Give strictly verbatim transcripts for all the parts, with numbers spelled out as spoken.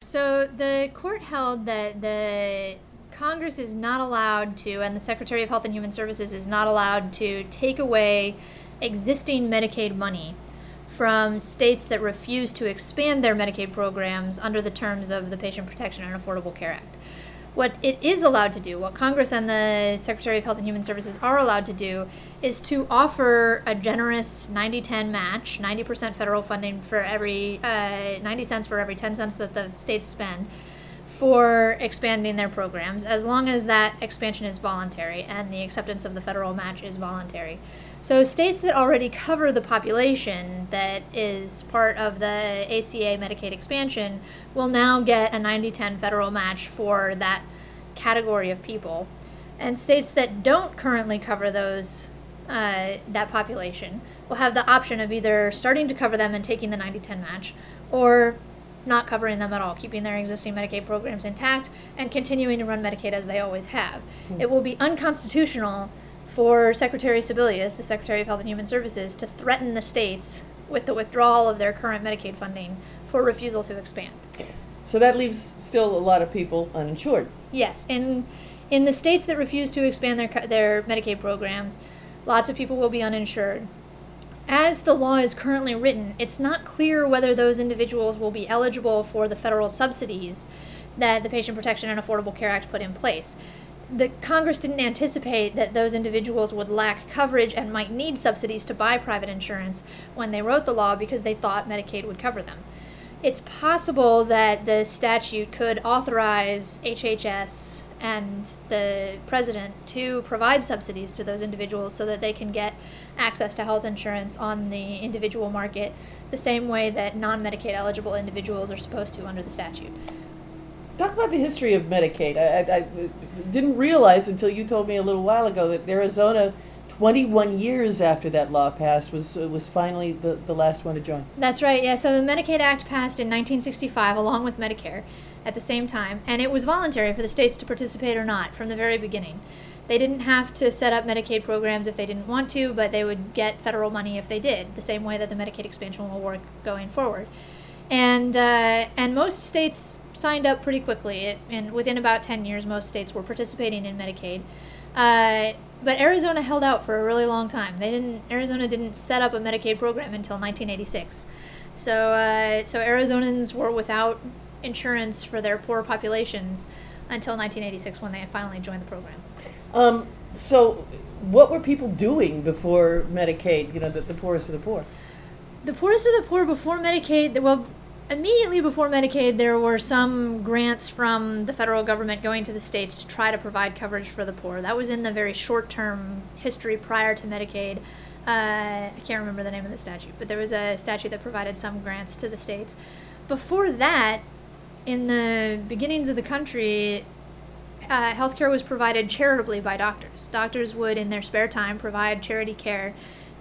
So the court held that the Congress is not allowed to, and the Secretary of Health and Human Services is not allowed to take away existing Medicaid money from states that refuse to expand their Medicaid programs under the terms of the Patient Protection and Affordable Care Act. What it is allowed to do, what Congress and the Secretary of Health and Human Services are allowed to do, is to offer a generous ninety ten match, ninety percent federal funding for every, uh, ninety cents for every ten cents that the states spend for expanding their programs, as long as that expansion is voluntary and the acceptance of the federal match is voluntary. So states that already cover the population that is part of the A C A Medicaid expansion will now get a ninety ten federal match for that category of people. And states that don't currently cover those uh, that population will have the option of either starting to cover them and taking the ninety ten match, or not covering them at all, keeping their existing Medicaid programs intact and continuing to run Medicaid as they always have. Mm-hmm. It will be unconstitutional for Secretary Sebelius, the Secretary of Health and Human Services, to threaten the states with the withdrawal of their current Medicaid funding for refusal to expand. So that leaves still a lot of people uninsured. Yes, in in the states that refuse to expand their their Medicaid programs, lots of people will be uninsured. As the law is currently written, it's not clear whether those individuals will be eligible for the federal subsidies that the Patient Protection and Affordable Care Act put in place. The Congress didn't anticipate that those individuals would lack coverage and might need subsidies to buy private insurance when they wrote the law, because they thought Medicaid would cover them. It's possible that the statute could authorize H H S and the president to provide subsidies to those individuals so that they can get access to health insurance on the individual market the same way that non-Medicaid eligible individuals are supposed to under the statute. Talk about the history of Medicaid. I, I, I didn't realize until you told me a little while ago that Arizona, twenty-one years after that law passed, was uh, was finally the, the last one to join. That's right, yeah. So the Medicaid Act passed in nineteen sixty-five along with Medicare at the same time, and it was voluntary for the states to participate or not from the very beginning. They didn't have to set up Medicaid programs if they didn't want to, but they would get federal money if they did, the same way that the Medicaid expansion will work going forward. And uh, and most states signed up pretty quickly. It, and within about ten years, most states were participating in Medicaid. Uh, but Arizona held out for a really long time. They didn't. Arizona didn't set up a Medicaid program until nineteen eighty-six. So uh, so Arizonans were without insurance for their poor populations until nineteen eighty-six, when they finally joined the program. Um, so what were people doing before Medicaid, you know, the, the poorest of the poor? The poorest of the poor before Medicaid, well, immediately before Medicaid, there were some grants from the federal government going to the states to try to provide coverage for the poor. That was in the very short-term history prior to Medicaid. Uh, I can't remember the name of the statute, but there was a statute that provided some grants to the states. Before that, in the beginnings of the country, uh, healthcare was provided charitably by doctors. Doctors would, in their spare time, provide charity care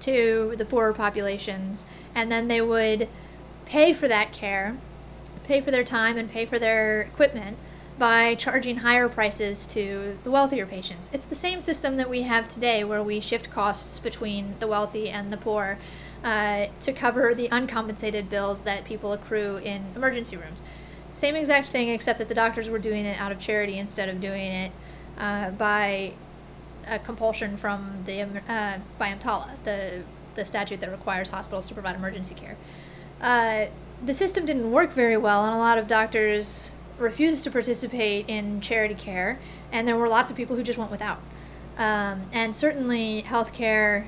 to the poorer populations, and then they would pay for that care, pay for their time, and pay for their equipment by charging higher prices to the wealthier patients. It's the same system that we have today, where we shift costs between the wealthy and the poor uh, to cover the uncompensated bills that people accrue in emergency rooms. Same exact thing, except that the doctors were doing it out of charity instead of doing it uh, by a compulsion from the uh, by EMTALA, the the statute that requires hospitals to provide emergency care. Uh, the system didn't work very well, and a lot of doctors refused to participate in charity care, and there were lots of people who just went without. Um, and certainly healthcare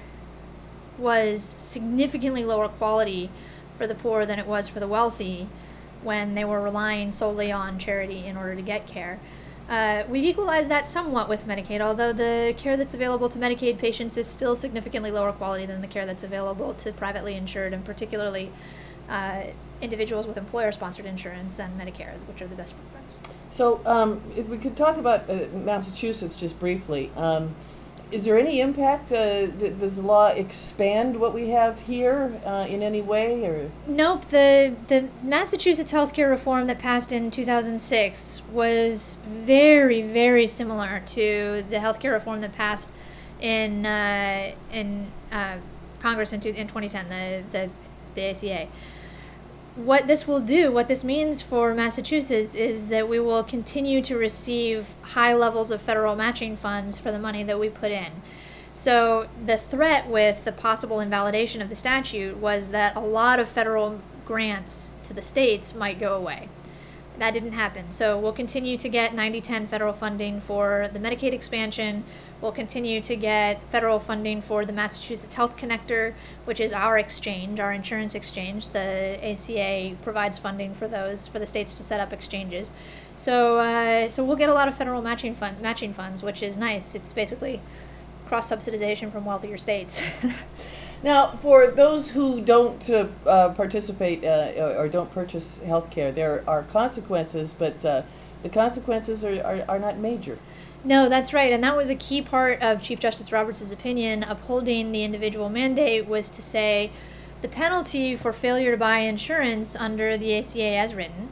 was significantly lower quality for the poor than it was for the wealthy when they were relying solely on charity in order to get care. Uh, we've equalized that somewhat with Medicaid, although the care that's available to Medicaid patients is still significantly lower quality than the care that's available to privately insured, and particularly uh, individuals with employer-sponsored insurance and Medicare, which are the best programs. So um, if we could talk about uh, Massachusetts just briefly. Um, is there any impact? Uh, th- does the law expand what we have here uh, in any way? Or Nope. The the Massachusetts healthcare reform that passed in two thousand six was very, very similar to the healthcare reform that passed in uh, in uh, Congress in, two, in twenty ten, the, the the A C A. what this will do, what this means for Massachusetts, is that we will continue to receive high levels of federal matching funds for the money that we put in. So the threat with the possible invalidation of the statute was that a lot of federal grants to the states might go away. That didn't happen. So we'll continue to get ninety ten federal funding for the Medicaid expansion. We'll continue to get federal funding for the Massachusetts Health Connector, which is our exchange, our insurance exchange. The A C A provides funding for those, for the states to set up exchanges. So uh, so we'll get a lot of federal matching fund, matching funds, which is nice. It's basically cross-subsidization from wealthier states. Now, for those who don't uh, uh, participate uh, or, or don't purchase health care, there are consequences, but uh, the consequences are, are, are not major. No, that's right, and that was a key part of Chief Justice Roberts' opinion upholding the individual mandate, was to say the penalty for failure to buy insurance under the A C A as written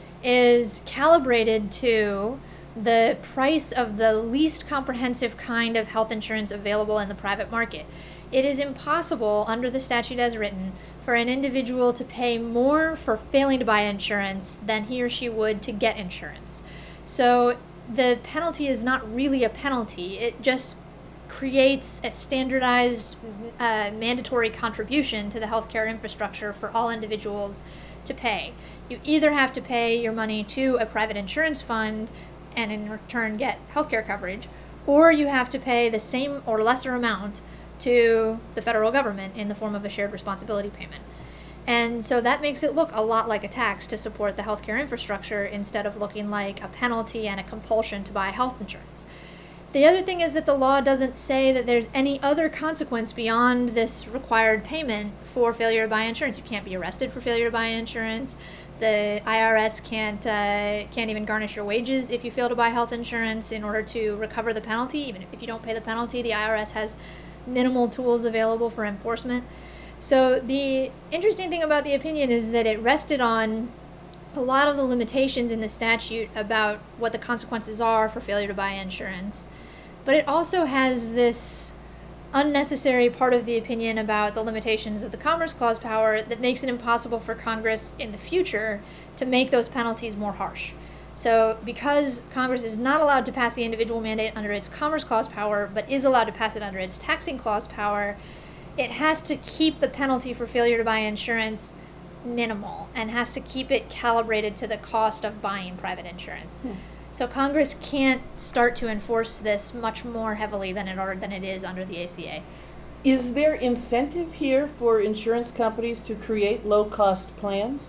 is calibrated to the price of the least comprehensive kind of health insurance available in the private market. It is impossible under the statute as written for an individual to pay more for failing to buy insurance than he or she would to get insurance. So the penalty is not really a penalty. It just creates a standardized uh, mandatory contribution to the healthcare infrastructure for all individuals to pay. You either have to pay your money to a private insurance fund and in return get healthcare coverage, or you have to pay the same or lesser amount to the federal government in the form of a shared responsibility payment. And so that makes it look a lot like a tax to support the healthcare infrastructure instead of looking like a penalty and a compulsion to buy health insurance. The other thing is that the law doesn't say that there's any other consequence beyond this required payment for failure to buy insurance. You can't be arrested for failure to buy insurance. The I R S can't uh, can't even garnish your wages if you fail to buy health insurance in order to recover the penalty. Even if you don't pay the penalty, the I R S has minimal tools available for enforcement. So the interesting thing about the opinion is that it rested on a lot of the limitations in the statute about what the consequences are for failure to buy insurance. But it also has this unnecessary part of the opinion about the limitations of the Commerce Clause power that makes it impossible for Congress in the future to make those penalties more harsh. So because Congress is not allowed to pass the individual mandate under its Commerce Clause power, but is allowed to pass it under its Taxing Clause power, it has to keep the penalty for failure to buy insurance minimal and has to keep it calibrated to the cost of buying private insurance. Hmm. So Congress can't start to enforce this much more heavily than it, or, than it is under the A C A. Is there incentive here for insurance companies to create low-cost plans?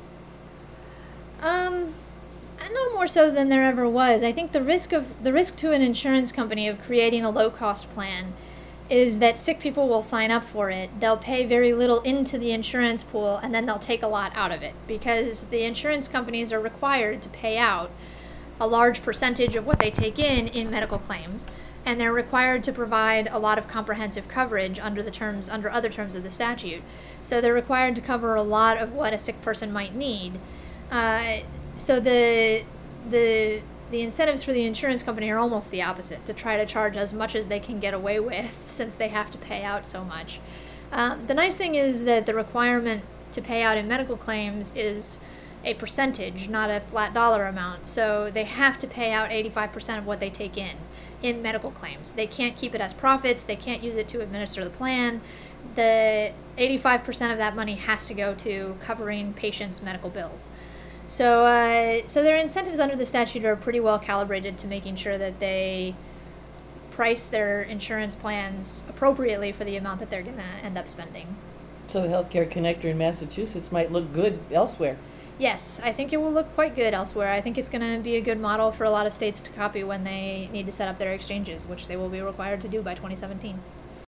Um... No more so than there ever was. I think the risk of the risk to an insurance company of creating a low-cost plan is that sick people will sign up for it. They'll pay very little into the insurance pool, and then they'll take a lot out of it because the insurance companies are required to pay out a large percentage of what they take in in medical claims, and they're required to provide a lot of comprehensive coverage under the terms under other terms of the statute. So they're required to cover a lot of what a sick person might need. Uh, So the the the incentives for the insurance company are almost the opposite, to try to charge as much as they can get away with since they have to pay out so much. Um, the nice thing is that the requirement to pay out in medical claims is a percentage, not a flat dollar amount. So they have to pay out eighty-five percent of what they take in in medical claims. They can't keep it as profits. They can't use it to administer the plan. The eighty-five percent of that money has to go to covering patients' medical bills. So, uh, so their incentives under the statute are pretty well calibrated to making sure that they price their insurance plans appropriately for the amount that they're going to end up spending. So the Healthcare Connector in Massachusetts might look good elsewhere. Yes, I think it will look quite good elsewhere. I think it's going to be a good model for a lot of states to copy when they need to set up their exchanges, which they will be required to do by twenty seventeen.